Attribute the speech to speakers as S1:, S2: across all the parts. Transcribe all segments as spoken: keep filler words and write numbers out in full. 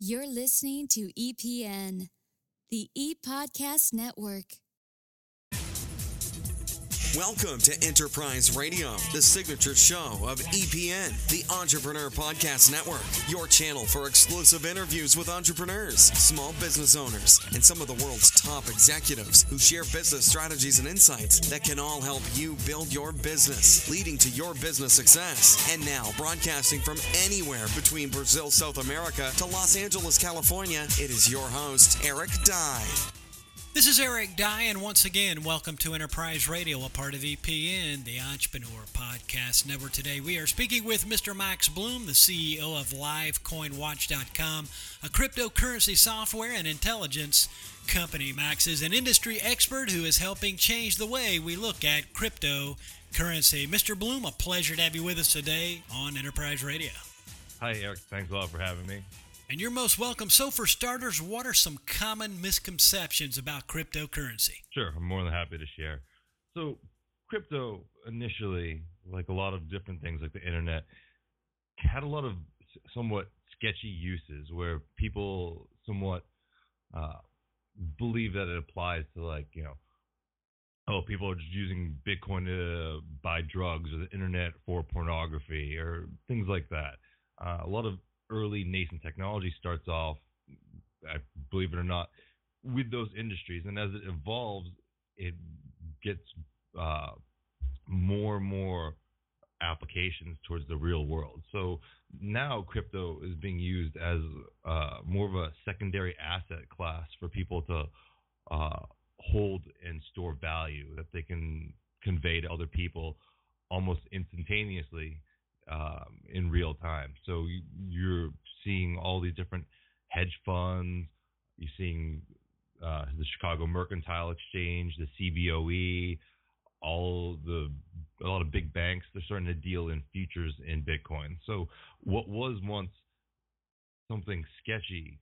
S1: You're listening to E P N, the E-Podcast Network.
S2: Welcome to Enterprise Radio, the signature show of E P N, the Entrepreneur Podcast Network, your channel for exclusive interviews with entrepreneurs, small business owners, and some of the world's top executives who share business strategies and insights that can all help you build your business, leading to your business success. And now, broadcasting from anywhere between Brazil, South America to Los Angeles, California, it is your host, Eric Dye.
S3: This is Eric Dye, and once again, welcome to Enterprise Radio, a part of E P N, the Entrepreneur Podcast Network. Today, we are speaking with Mister Max Bloom, the C E O of Live Coin Watch dot com, a cryptocurrency software and intelligence company. Max is an industry expert who is helping change the way we look at cryptocurrency. Mister Bloom, a pleasure to have you with us today on Enterprise Radio.
S4: Hi, Eric. Thanks a lot for having me.
S3: And you're most welcome. So for starters, what are some common misconceptions about cryptocurrency?
S4: Sure, I'm more than happy to share. So crypto initially, like a lot of different things like the internet, had a lot of somewhat sketchy uses where people somewhat uh, believe that it applies to, like, you know, oh, people are just using Bitcoin to buy drugs, or the internet for pornography, or things like that. Uh, a lot of early nascent technology starts off, I believe it or not, with those industries, and as it evolves, it gets uh, more and more applications towards the real world. So now crypto is being used as uh, more of a secondary asset class for people to uh, hold and store value that they can convey to other people almost instantaneously. Um, in real time. So you, you're seeing all these different hedge funds. You're seeing uh, the Chicago Mercantile Exchange, the C B O E, all the a lot of big banks. They're starting to deal in futures in Bitcoin. So what was once something sketchy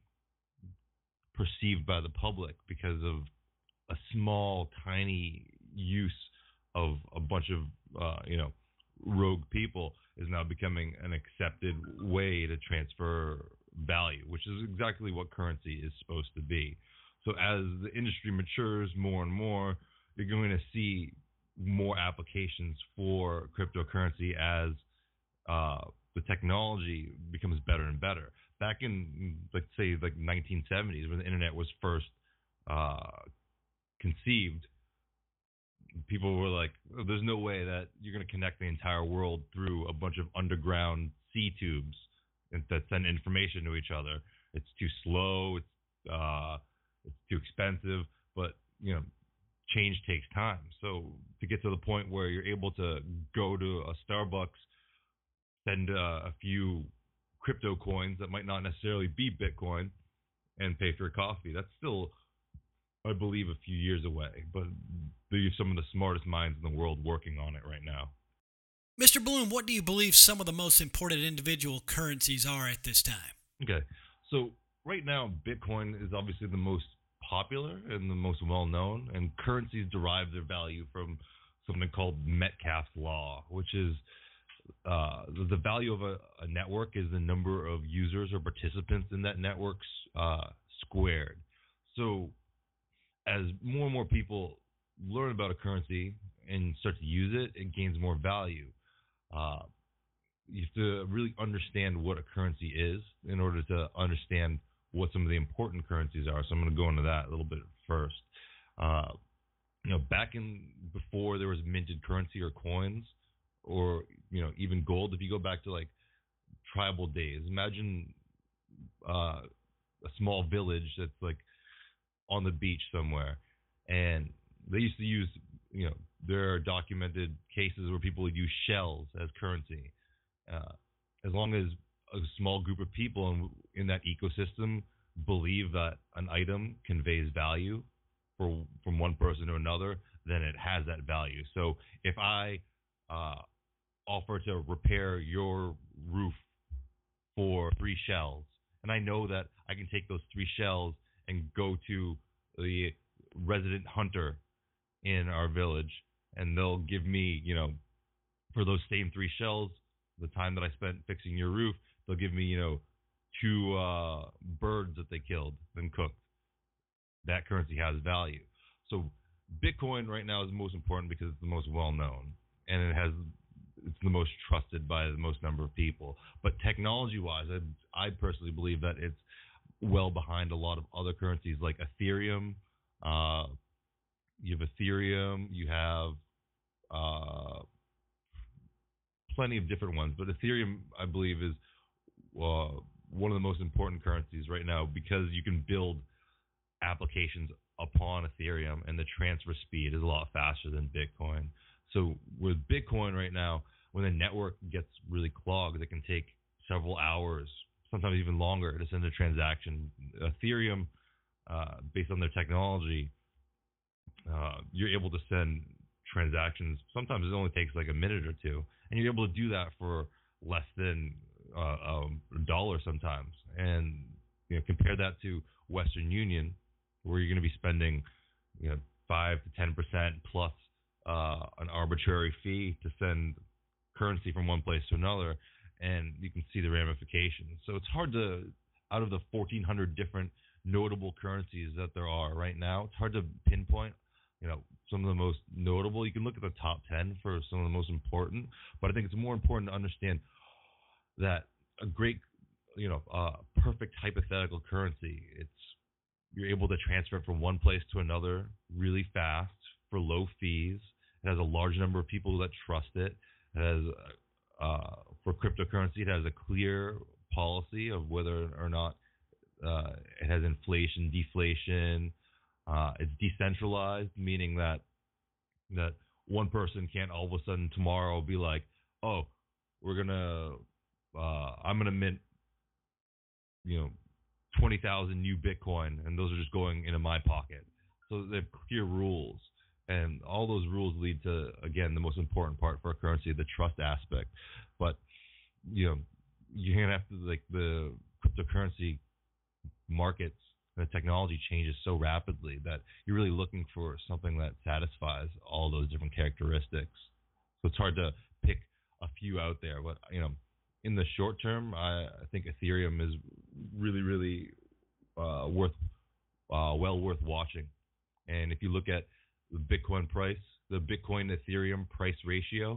S4: perceived by the public because of a small, tiny use of a bunch of uh, you know rogue people is now becoming an accepted way to transfer value, which is exactly what currency is supposed to be. So as the industry matures more and more, you're going to see more applications for cryptocurrency as uh, the technology becomes better and better. Back in, let's say, like nineteen seventies, when the internet was first uh, conceived, people were like, oh, there's no way that you're going to connect the entire world through a bunch of underground sea tubes that send information to each other. It's too slow. It's uh, it's too expensive. But, you know, change takes time. So to get to the point where you're able to go to a Starbucks, send uh, a few crypto coins that might not necessarily be Bitcoin, and pay for your coffee, that's still, I believe, a few years away, but there's some of the smartest minds in the world working on it right now.
S3: Mister Bloom, what do you believe some of the most important individual currencies are at this time?
S4: Okay, so right now, Bitcoin is obviously the most popular and the most well-known, and currencies derive their value from something called Metcalfe's Law, which is uh, the value of a, a network is the number of users or participants in that network uh, squared. So as more and more people learn about a currency and start to use it, it gains more value. Uh, you have to really understand what a currency is in order to understand what some of the important currencies are. So I'm going to go into that a little bit first. Uh, you know, back in before there was minted currency or coins, or you know even gold. If you go back to like tribal days, imagine uh, a small village that's like on the beach somewhere, and they used to use, you know, there are documented cases where people would use shells as currency. Uh, as long as a small group of people in, in that ecosystem believe that an item conveys value for from one person to another, then it has that value. So if I uh, offer to repair your roof for three shells, and I know that I can take those three shells and go to the resident hunter in our village, and they'll give me, you know, for those same three shells, the time that I spent fixing your roof, they'll give me, you know, two uh, birds that they killed and cooked. That currency has value. So Bitcoin right now is the most important because it's the most well known, and it has it's the most trusted by the most number of people. But technology wise, I, I personally believe that it's well behind a lot of other currencies like Ethereum. Uh, you have Ethereum, you have uh, plenty of different ones, but Ethereum, I believe, is uh, one of the most important currencies right now because you can build applications upon Ethereum, and the transfer speed is a lot faster than Bitcoin. So with Bitcoin right now, when the network gets really clogged, it can take several hours, sometimes even longer, to send a transaction. Ethereum, uh, based on their technology, uh, you're able to send transactions. Sometimes it only takes like a minute or two, and you're able to do that for less than uh, um, a dollar sometimes. And you know, compare that to Western Union, where you're going to be spending, you know, five to ten percent plus uh, an arbitrary fee to send currency from one place to another, and you can see the ramifications. So it's hard to, out of the fourteen hundred different notable currencies that there are right now, it's hard to pinpoint, you know, some of the most notable. You can look at the top ten for some of the most important, but I think it's more important to understand that a great, you know, uh, perfect hypothetical currency, it's you're able to transfer it from one place to another really fast for low fees. It has a large number of people that trust it. It has, uh, for cryptocurrency, it has a clear policy of whether or not uh, it has inflation, deflation. Uh, it's decentralized, meaning that that one person can't all of a sudden tomorrow be like, oh, we're gonna, uh, I'm gonna mint, you know, twenty thousand new Bitcoin, and those are just going into my pocket. So they have clear rules, and all those rules lead to, again, the most important part for a currency, the trust aspect. But, you know, you're going to have to, like, the cryptocurrency markets and the technology changes so rapidly that you're really looking for something that satisfies all those different characteristics. So it's hard to pick a few out there, but, you know, in the short term, I, I think Ethereum is really, really uh, worth, uh, well worth watching. And if you look at the Bitcoin price, the Bitcoin Ethereum price ratio,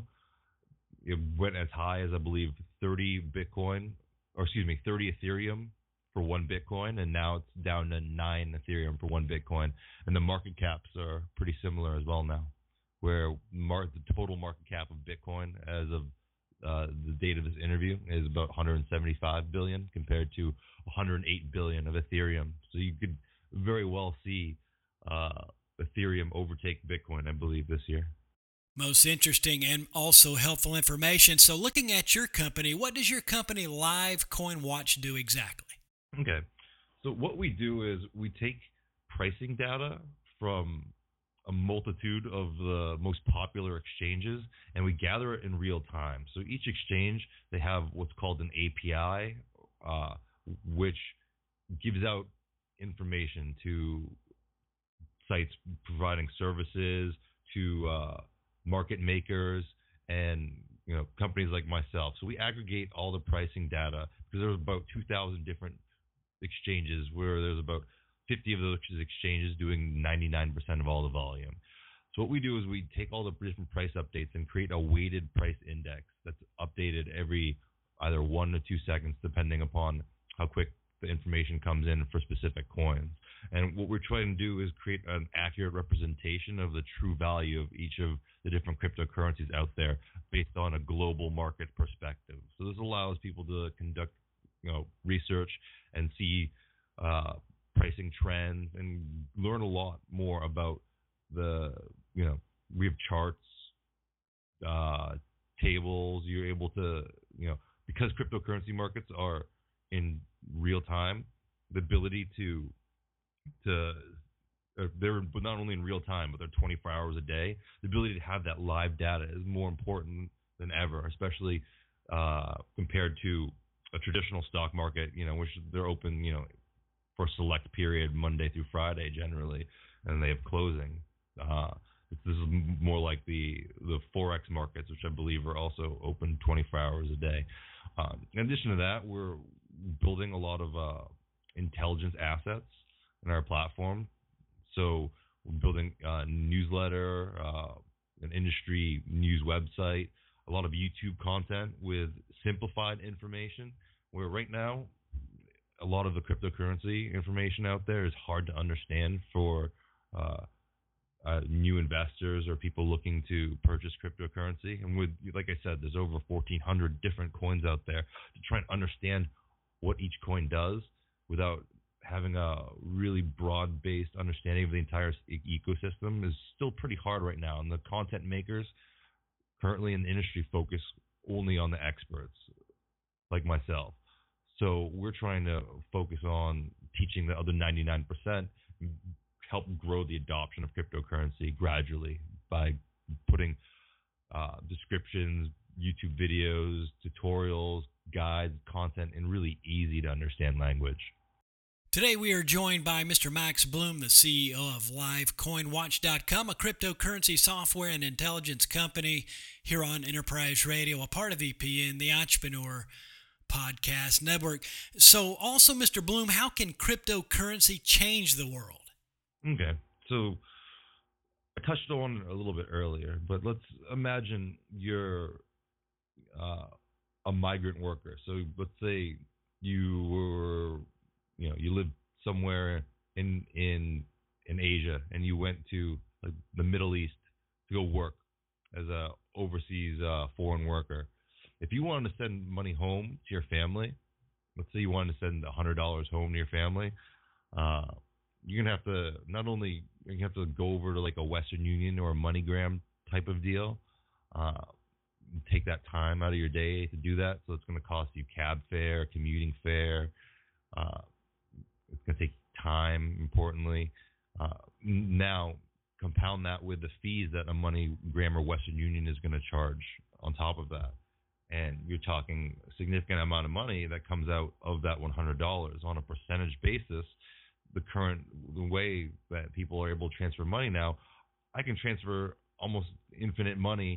S4: it went as high as, I believe, thirty Bitcoin, or excuse me, thirty Ethereum for one Bitcoin, and now it's down to nine Ethereum for one Bitcoin. And the market caps are pretty similar as well now, where mar- the total market cap of Bitcoin as of Uh, the date of this interview is about one hundred seventy-five billion compared to one hundred eight billion of Ethereum. So you could very well see uh, Ethereum overtake Bitcoin, I believe, this year.
S3: Most interesting and also helpful information. So looking at your company, what does your company Live Coin Watch do exactly?
S4: Okay. So what we do is we take pricing data from a multitude of the most popular exchanges, and we gather it in real time. So each exchange, they have what's called an A P I, uh, which gives out information to sites providing services, to uh, market makers, and you know, companies like myself. So we aggregate all the pricing data because there's about two thousand different exchanges, where there's about fifty of those exchanges doing ninety-nine percent of all the volume. So what we do is we take all the different price updates and create a weighted price index that's updated every either one to two seconds, depending upon how quick the information comes in for specific coins. And what we're trying to do is create an accurate representation of the true value of each of the different cryptocurrencies out there based on a global market perspective. So this allows people to conduct, you know, research and see uh, pricing trends and learn a lot more about the, you know, we have charts, uh, tables. You're able to, you know, because cryptocurrency markets are in real time, the ability to, to, uh, they're not only in real time, but they're twenty-four hours a day. The ability to have that live data is more important than ever, especially uh, compared to a traditional stock market, you know, which they're open, you know, for a select period, Monday through Friday generally, and they have closing. Uh, this is more like the the Forex markets, which I believe are also open twenty-four hours a day. Um, in addition to that, we're building a lot of uh, intelligence assets in our platform. So we're building a newsletter, uh, an industry news website, a lot of YouTube content with simplified information, where right now a lot of the cryptocurrency information out there is hard to understand for uh, uh, new investors or people looking to purchase cryptocurrency. And with, like I said, there's over fourteen hundred different coins out there. To try and understand what each coin does without having a really broad-based understanding of the entire e- ecosystem is still pretty hard right now. And the content makers currently in the industry focus only on the experts, like myself. So we're trying to focus on teaching the other ninety-nine percent, help grow the adoption of cryptocurrency gradually by putting uh, descriptions, YouTube videos, tutorials, guides, content in really easy to understand language.
S3: Today we are joined by Mister Max Bloom, the C E O of live coin watch dot com, a cryptocurrency software and intelligence company here on Enterprise Radio, a part of E P N, the Entrepreneur Podcast Network. So also, Mister Bloom, how can cryptocurrency change the world?
S4: Okay, so I touched on it a little bit earlier, but let's imagine you're uh, a migrant worker. So let's say you were, you know, you lived somewhere in in in Asia, and you went to like the Middle East to go work as a overseas uh, foreign worker. If you wanted to send money home to your family, let's say you wanted to send one hundred dollars home to your family, uh, you're going to have to not only you have to go over to like a Western Union or a MoneyGram type of deal, uh, take that time out of your day to do that. So it's going to cost you cab fare, commuting fare. Uh, it's going to take time, importantly. Uh, now, compound that with the fees that a MoneyGram or Western Union is going to charge on top of that. And you're talking a significant amount of money that comes out of that one hundred dollars on a percentage basis. The current the way that people are able to transfer money now, I can transfer almost infinite money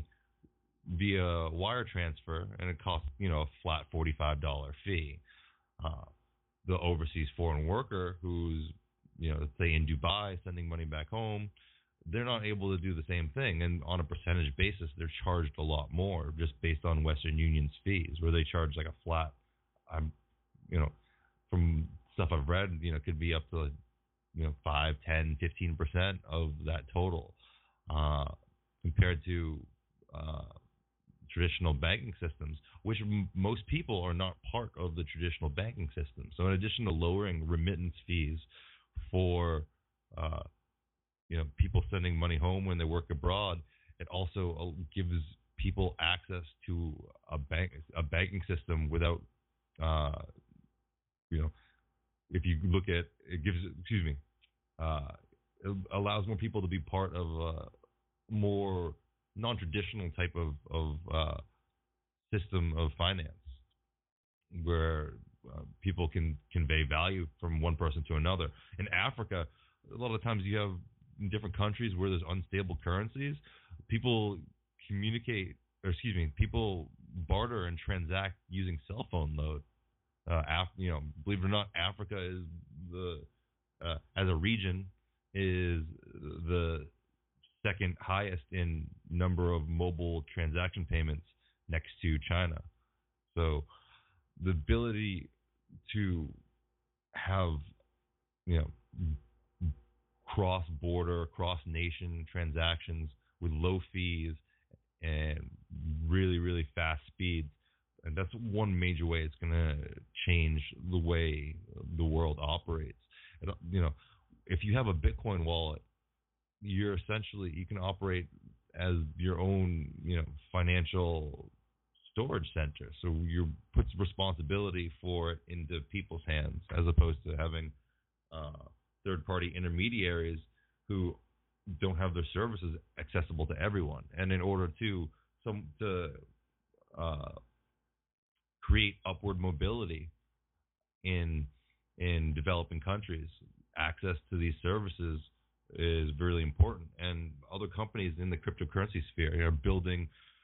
S4: via wire transfer, and it costs, you know, a flat forty-five dollars fee. Uh, the overseas foreign worker who's, you know, let's say in Dubai sending money back home, they're not able to do the same thing. And on a percentage basis, they're charged a lot more just based on Western Union's fees, where they charge like a flat, I'm, you know, from stuff I've read, you know, it could be up to, you know, five, ten, fifteen percent of that total, uh, compared to uh, traditional banking systems, which m- most people are not part of the traditional banking system. So in addition to lowering remittance fees for, uh, you know, people sending money home when they work abroad, it also gives people access to a bank, a banking system without, uh, you know, if you look at it gives, excuse me, uh, it allows more people to be part of a more non-traditional type of, of uh, system of finance, where uh, people can convey value from one person to another. In Africa, a lot of times you have in different countries where there's unstable currencies, people communicate, or excuse me, people barter and transact using cell phone mode. Uh, Af- you know, believe it or not, Africa is the uh, as a region is the second highest in number of mobile transaction payments next to China. So the ability to have, you know, cross-border, cross-nation transactions with low fees and really, really fast speeds, and that's one major way it's going to change the way the world operates. And, you know, if you have a Bitcoin wallet, you're essentially, you can operate as your own, you know, financial storage center. So you put responsibility for it into people's hands, as opposed to having uh, third-party intermediaries who don't have their services accessible to everyone. And in order to some to uh, create upward mobility in in developing countries, access to these services is really important. And other companies in the cryptocurrency sphere are building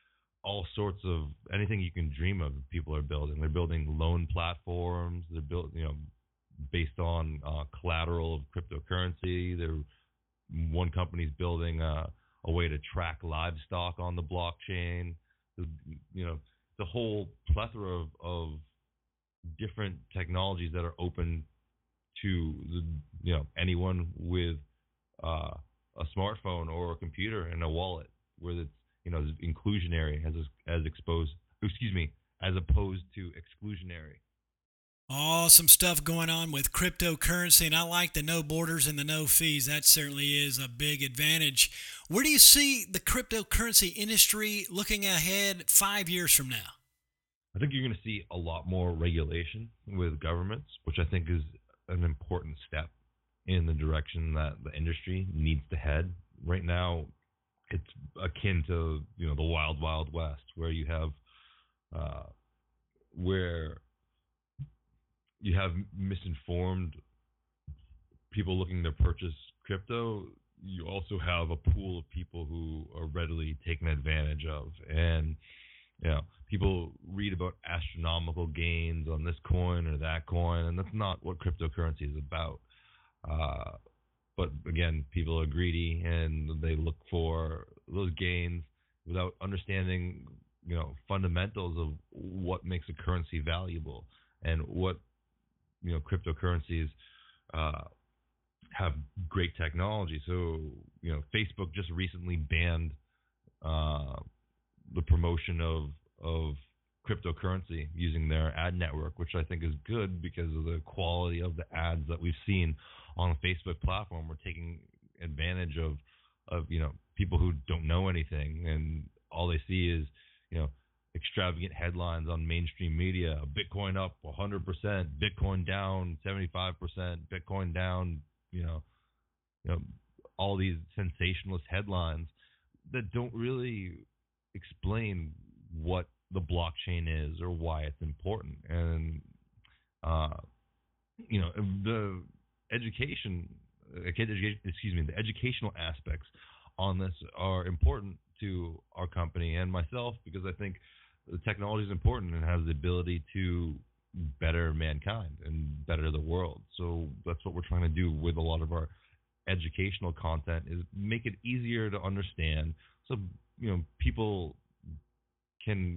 S4: all sorts of anything you can dream of. People are building. They're building loan platforms. They're built, you know, based on uh, collateral of cryptocurrency. They're one company's building a, a way to track livestock on the blockchain. You know, the whole plethora of, of different technologies that are open to the, you know, anyone with uh, a smartphone or a computer and a wallet, where it's, you know, inclusionary as as exposed, excuse me, as opposed to exclusionary.
S3: Awesome stuff going on with cryptocurrency, and I like the no borders and the no fees. That certainly is a big advantage. Where do you see the cryptocurrency industry looking ahead five years from now?
S4: I think you're going to see a lot more regulation with governments, which I think is an important step in the direction that the industry needs to head. Right now, it's akin to, you know, the wild, wild west, where you have uh, where you have misinformed people looking to purchase crypto. You also have a pool of people who are readily taken advantage of. And, you know, people read about astronomical gains on this coin or that coin, and that's not what cryptocurrency is about. Uh, but again, people are greedy and they look for those gains without understanding, you know, fundamentals of what makes a currency valuable and what, you know, cryptocurrencies uh, have great technology. So, you know, Facebook just recently banned uh, the promotion of of cryptocurrency using their ad network, which I think is good because of the quality of the ads that we've seen on the Facebook platform. We're taking advantage of of you know, people who don't know anything, and all they see is, you know, extravagant headlines on mainstream media. Bitcoin up one hundred percent, Bitcoin down seventy-five percent, Bitcoin down, you know, you know, all these sensationalist headlines that don't really explain what the blockchain is or why it's important. And, uh, you know, the education, excuse me, the educational aspects on this are important to our company and myself, because I think the technology is important and has the ability to better mankind and better the world. So that's what we're trying to do with a lot of our educational content, is make it easier to understand, so, you know, people can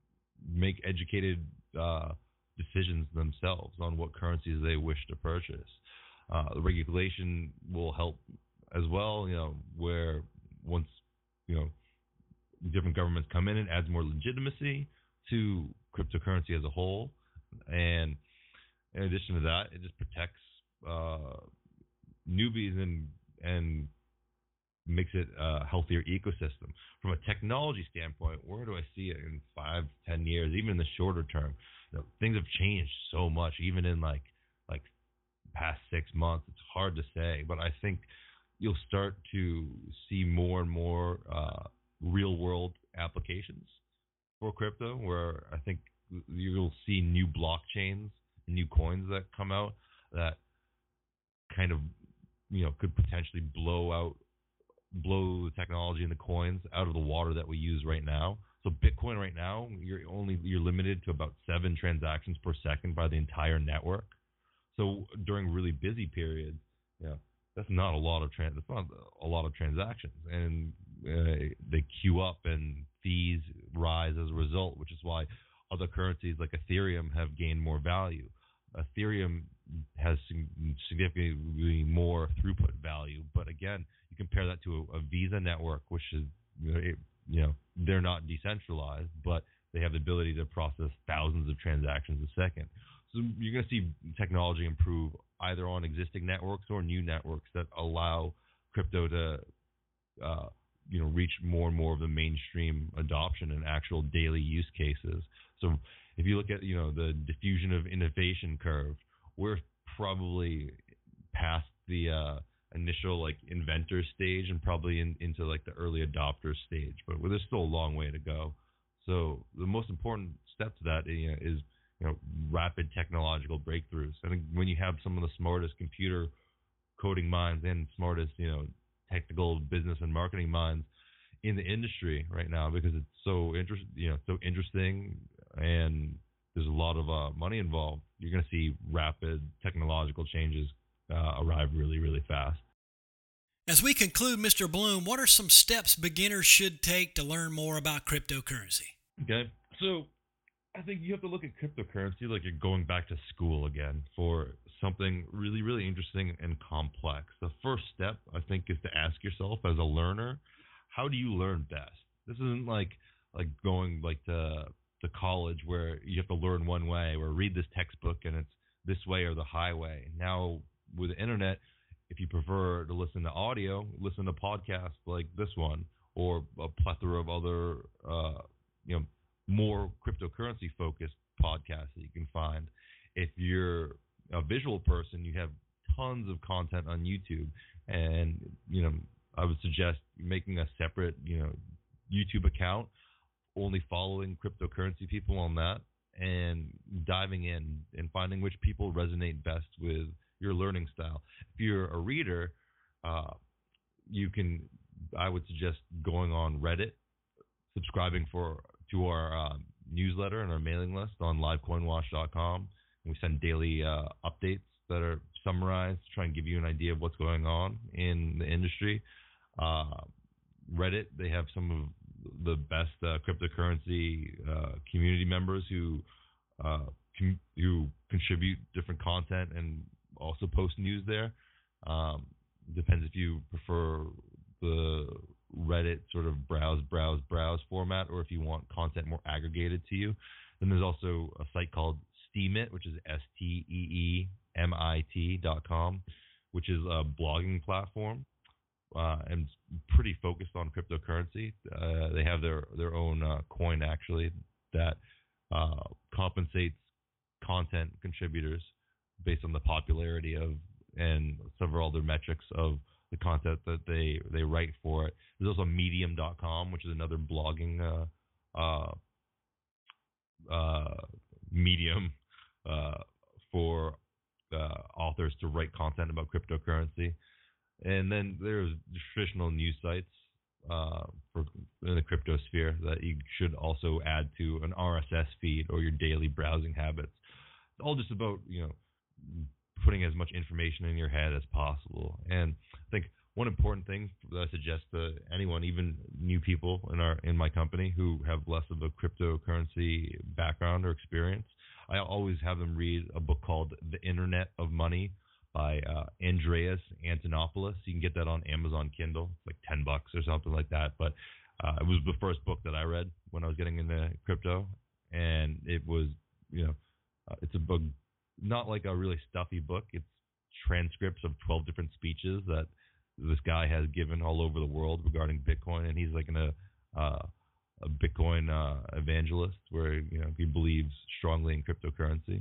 S4: make educated uh, decisions themselves on what currencies they wish to purchase. Uh, the regulation will help as well, you know, where once, you know, different governments come in, and adds more legitimacy to cryptocurrency as a whole. And in addition to that, it just protects uh, newbies and and makes it a healthier ecosystem. From a technology standpoint, where do I see it in five, ten years, even in the shorter term? You know, things have changed so much, even in like like past six months. It's hard to say, but I think you'll start to see more and more uh, real world applications for crypto, where I think you'll see new blockchains, new coins that come out that kind of, you know, could potentially blow out, blow the technology and the coins out of the water that we use right now. So Bitcoin right now, you're only, you're limited to about seven transactions per second by the entire network. So during really busy periods, you know, that's not a lot of trans, that's not a lot of transactions, and uh, they queue up and fees rise as a result, which is why other currencies like Ethereum have gained more value. Ethereum has significantly more throughput value, but again, you compare that to a, a Visa network, which is, you know, it, you know, they're not decentralized, but they have the ability to process thousands of transactions a second. So you're going to see technology improve either on existing networks or new networks that allow crypto to, uh, you know, reach more and more of the mainstream adoption and actual daily use cases. So if you look at, you know, the diffusion of innovation curve, we're probably past the uh, initial like inventor stage and probably in, into like the early adopter stage, but there's still a long way to go. So the most important step to that, you know, is, you know, rapid technological breakthroughs. I think when you have some of the smartest computer coding minds and smartest, you know, technical business and marketing minds in the industry right now because it's so interest, you know, so interesting, and there's a lot of uh, money involved. You're going to see rapid technological changes uh, arrive really, really fast.
S3: As we conclude, Mister Bloom, what are some steps beginners should take to learn more about cryptocurrency?
S4: Okay, so I think you have to look at cryptocurrency like you're going back to school again for something really, really interesting and complex. The first step, I think, is to ask yourself as a learner, how do you learn best? This isn't like like going like to to college where you have to learn one way or read this textbook and it's this way or the highway. Now with the internet, if you prefer to listen to audio, listen to podcasts like this one or a plethora of other uh, you know more cryptocurrency focused podcasts that you can find. If you're a visual person, you have tons of content on YouTube, and you know I would suggest making a separate you know YouTube account, only following cryptocurrency people on that, and diving in and finding which people resonate best with your learning style. If you're a reader, uh, you can. I would suggest going on Reddit, subscribing for to our uh, newsletter and our mailing list on live coin watch dot com. We send daily uh, updates that are summarized to try and give you an idea of what's going on in the industry. Uh, Reddit, they have some of the best uh, cryptocurrency uh, community members who uh, com- who contribute different content and also post news there. Um, depends if you prefer the Reddit sort of browse, browse, browse format, or if you want content more aggregated to you. Then there's also a site called Steemit, which is S T E E M I T dot com, which is a blogging platform uh, and pretty focused on cryptocurrency. Uh, they have their, their own uh, coin, actually, that uh, compensates content contributors based on the popularity of and several other metrics of the content that they, they write for it. There's also medium dot com, which is another blogging uh, uh, uh, medium uh, for uh, authors to write content about cryptocurrency. And then there's traditional news sites uh, for in the crypto sphere that you should also add to an R S S feed or your daily browsing habits. It's all just about, you know, putting as much information in your head as possible. And I think one important thing that I suggest to anyone, even new people in our in my company who have less of a cryptocurrency background or experience, I always have them read a book called The Internet of Money by uh, Andreas Antonopoulos. You can get that on Amazon Kindle. It's like ten bucks or something like that. But uh, it was the first book that I read when I was getting into crypto, and it was, you know, uh, it's a book, not like a really stuffy book. It's transcripts of twelve different speeches that this guy has given all over the world regarding Bitcoin, and he's like an, a, uh, a Bitcoin uh, evangelist where, you know, he believes strongly in cryptocurrency,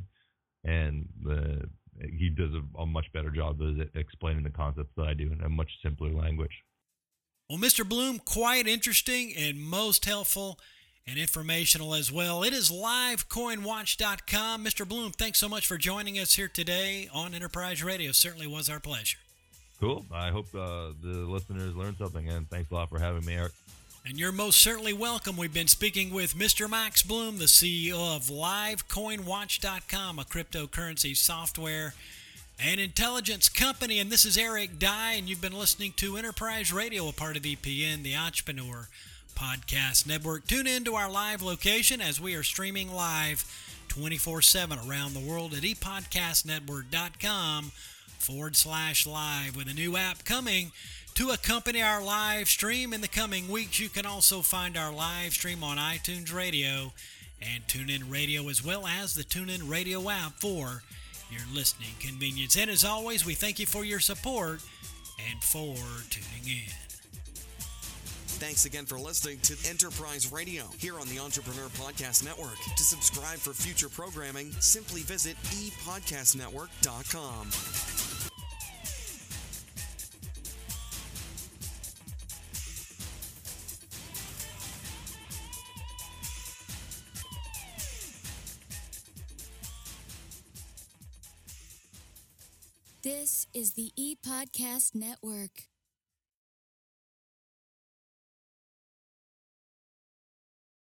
S4: and the, he does a, a much better job of explaining the concepts that I do in a much simpler language.
S3: Well, Mister Bloom, quite interesting and most helpful and informational as well. It is live coin watch dot com. Mister Bloom, thanks so much for joining us here today on Enterprise Radio. Certainly was our pleasure.
S4: Cool. I hope uh, the listeners learned something, and thanks a lot for having me, Eric.
S3: And you're most certainly welcome. We've been speaking with Mister Max Bloom, the C E O of live coin watch dot com, a cryptocurrency software and intelligence company. And this is Eric Dye, and you've been listening to Enterprise Radio, a part of E P N, the Entrepreneur Podcast Network. Tune in to our live location as we are streaming live twenty-four seven around the world at e podcast network dot com forward slash live with a new app coming to accompany our live stream in the coming weeks. You can also find our live stream on iTunes Radio and TuneIn Radio, as well as the TuneIn Radio app for your listening convenience. And as always, we thank you for your support and for tuning in.
S2: Thanks again for listening to Enterprise Radio here on the Entrepreneur Podcast Network. To subscribe for future programming, simply visit e podcast network dot com.
S1: This is the E-Podcast Network.